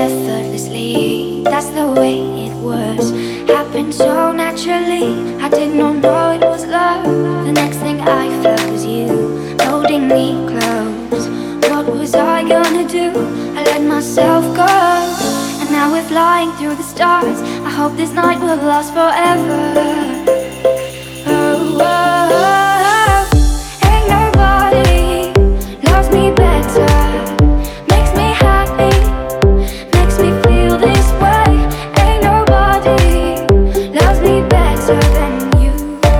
effortlessly. That's the way it was. Happened so naturally. I did not know it was love. The next thing I felt was you holding me close. What was I gonna do? I let myself go, and now we're flying through the stars. I hope this night will last forever. Oh, oh, oh. Ain't nobody loves me better. Makes me happy, makes me feel this way. Ain't nobody loves me better than you.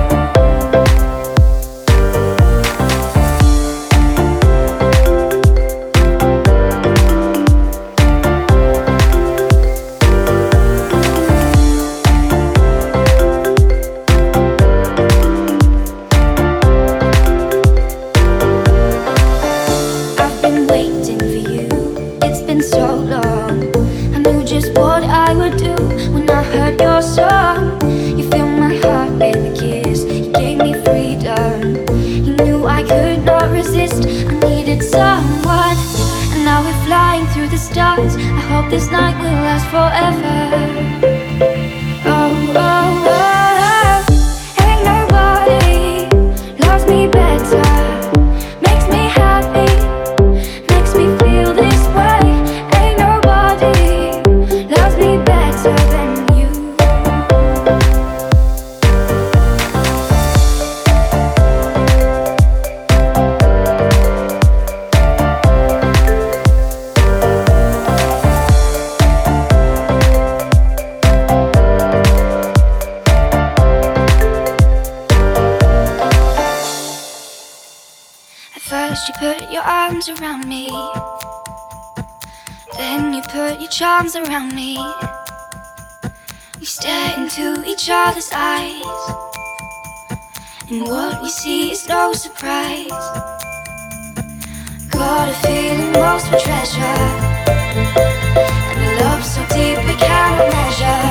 I've been waiting for you, it's been so long. I knew just what I would do when I heard your song. You filled my heart with a kiss, you gave me freedom. You knew I could not resist, I needed someone. And now we're flying through the stars. I hope this night will last forever. Oh, oh, oh. Ain't nobody loves me better. Makes me happy, makes me feel this way. Ain't nobody loves me better than you. At first you put your arms around me, then you put your charms around me. We stare into each other's eyes, and what we see is no surprise. Got a feeling most we treasure, and a love so deep we cannot measure.